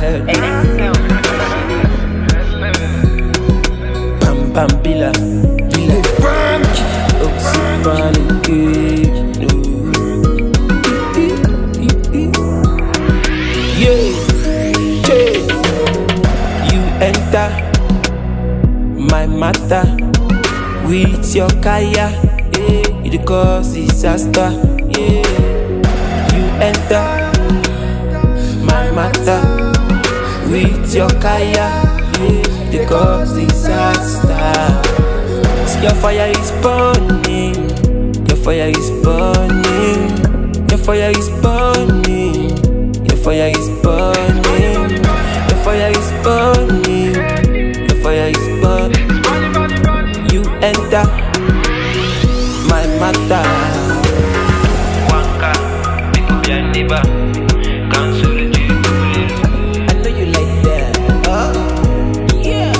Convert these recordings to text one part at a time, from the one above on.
head. Bambila, you enter my matter with your kaya, you the cause disaster. You enter my matter with your kaya, the cause disaster. See your fire is burning, your fire is burning, your fire is burning, your fire is burning, your fire is burning, your fire is burning. You enter my matter. Wanka, pick up your neighbor. Cancel the I know you like that. Yeah.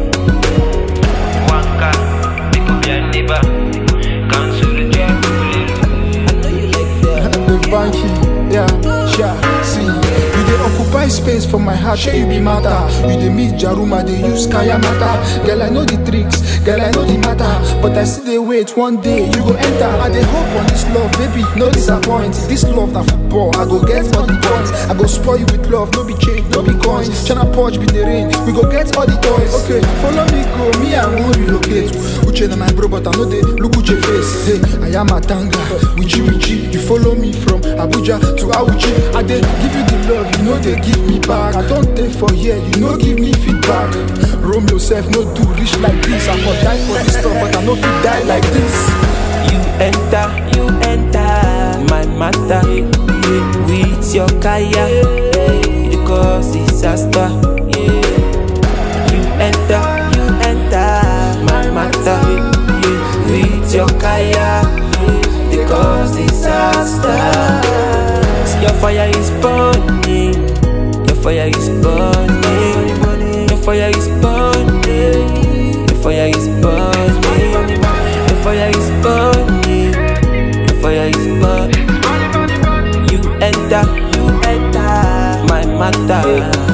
Wanka, pick up your neighbor. Cancel the I know you like that. The banky, yeah, sure. See, you dey occupy space for my heart, sure you be matter. You dey meet Jaruma, they use Kaya matter. Girl, I know the tricks, girl, I know the matter. But I still dey wait, one day you go enter. I dey hope on this love, baby, no disappoint. This love na football, I go get all the points. I go spoil you with love, no be change, no be coins. Chana Porch be the rain, we go get all the toys. Okay, follow me go, me I won't relocate. Uche na my bro, but I know they look Uche face. Hey, I am a tanga, Wichi. You follow me from Abuja to Auchi. I dey give you the love, you know they give me back. I don't take for here, you know give me feedback. Roam yourself, no do rich like this. I for die for this stuff, but I no fit die like this. You enter my matter with your kaya, the cause disaster. You enter my matter with your kaya, the cause disaster. See your fire is burning, your fire is burning, your fire is burning, your fire is burning, your fire is burning, your fire is burning. You enter my matter.